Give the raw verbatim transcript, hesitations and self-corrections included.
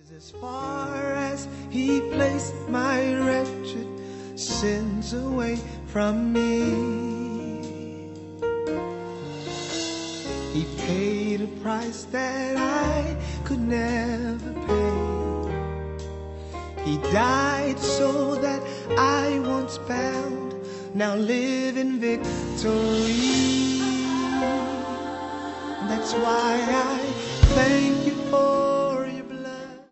As far as he placed my wretched sins away from me, he paid a price that I could never pay. He died so that I once bound now live in victory. That's why I thank you for